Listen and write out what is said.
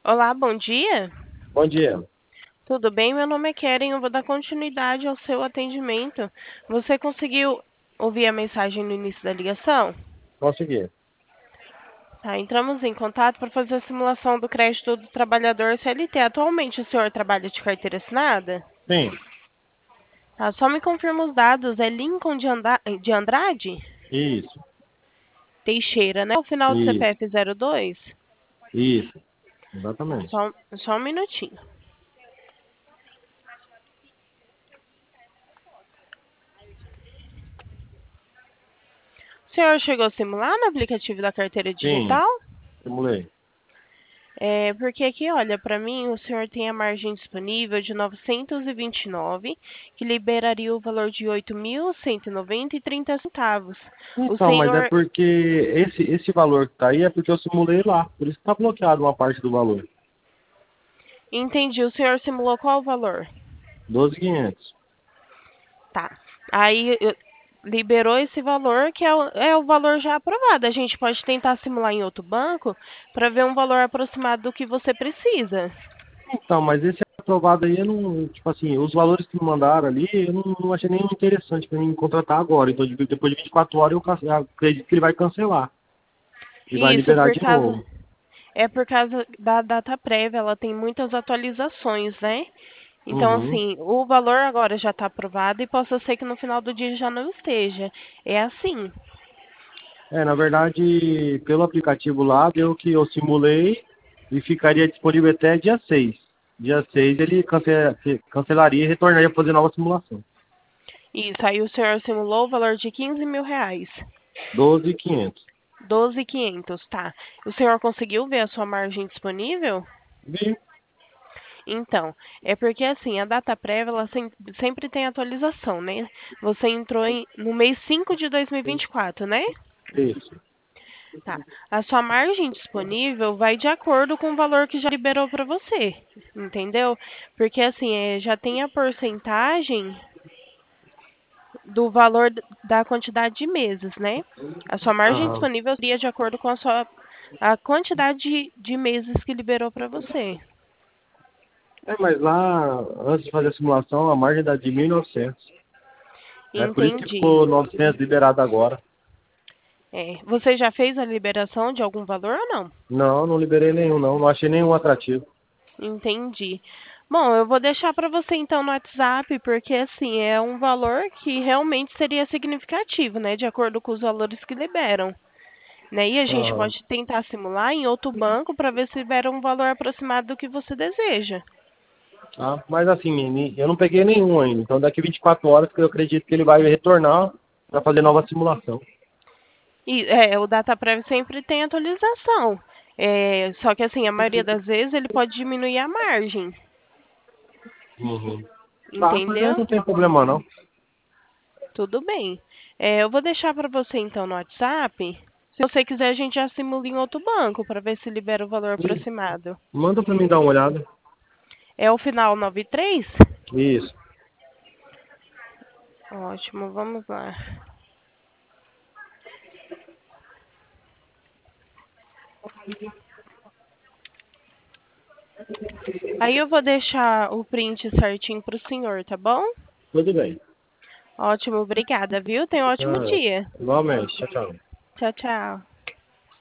Olá, bom dia. Bom dia. Tudo bem? Meu nome é Keren. Eu vou dar continuidade ao seu atendimento. Você conseguiu ouvir a mensagem no início da ligação? Consegui. Tá, entramos em contato para fazer a simulação do crédito do trabalhador CLT. Atualmente o senhor trabalha de carteira assinada? Sim, Tá, só me confirma os dados. É Lincoln de Andrade? isso, Teixeira, né? O final do isso, CPF 02? isso, exatamente. Só um minutinho. O senhor chegou a simular no aplicativo da carteira Sim, digital? simulei. É, porque aqui, olha, para mim o senhor tem a margem disponível de 929, que liberaria o valor de 8.190,30 centavos. O Então, mas é senhor, porque esse valor que tá aí é porque eu simulei lá, por isso que tá bloqueado uma parte do valor. entendi, o senhor simulou qual o valor? 12.500. Tá. Aí liberou esse valor, que é o valor já aprovado. A gente pode tentar simular em outro banco para ver um valor aproximado do que você precisa. Então, mas esse aprovado aí, eu não, tipo assim, os valores que me mandaram ali, eu não achei nenhum interessante para mim contratar agora. Então, depois de 24 horas, eu acredito que ele vai cancelar e vai Isso, liberar de novo. por causa da data prévia, ela tem muitas atualizações, né? Então, Uhum. assim, o valor agora já está aprovado e possa ser que no final do dia já não esteja. É assim. É, na verdade, pelo aplicativo lá, deu que eu simulei e ficaria disponível até dia 6. Dia 6 ele cancelaria e retornaria para fazer nova simulação. Isso, aí o senhor simulou o valor de R$ 15.000. 12.500. 12.500, tá. O senhor conseguiu ver a sua margem disponível? Vi. Então, é porque assim, a data prévia, ela sempre tem atualização, né? Você entrou no mês 5 de 2024, né? Isso. Tá. A sua margem disponível vai de acordo com o valor que já liberou para você, entendeu? Porque assim, já tem a porcentagem do valor da quantidade de meses, né? A sua margem Aham. disponível seria de acordo com a quantidade de meses que liberou para você. É, mas lá, antes de fazer a simulação, a margem dá de 1.900. É por isso que Entendi. ficou 900 liberado agora. É, você já fez a liberação de algum valor ou não? Não, não liberei nenhum, não. Não achei nenhum atrativo. Entendi. Bom, eu vou deixar para você então no WhatsApp, porque assim, é um valor que realmente seria significativo, né, de acordo com os valores que liberam, né? E a gente Aham. pode tentar simular em outro banco para ver se libera um valor aproximado do que você deseja. Ah, mas assim, eu não peguei nenhum ainda. Então daqui 24 horas que eu acredito que ele vai retornar para fazer nova simulação. E o data prévio sempre tem atualização. É, só que assim, a maioria das vezes ele pode diminuir a margem, Uhum. Tá, mas aí entendeu? não tem problema não. Tudo bem. É, eu vou deixar para você então no WhatsApp. Se você quiser, a gente já simula em outro banco para ver se libera o valor aproximado. Manda pra mim dar uma olhada. É o final 93? Isso. Ótimo, vamos lá. Aí eu vou deixar o print certinho para o senhor, tá bom? Tudo bem. Ótimo, obrigada, viu? Tenha um ótimo Ah, dia. igualmente. Tchau, tchau. Tchau, tchau.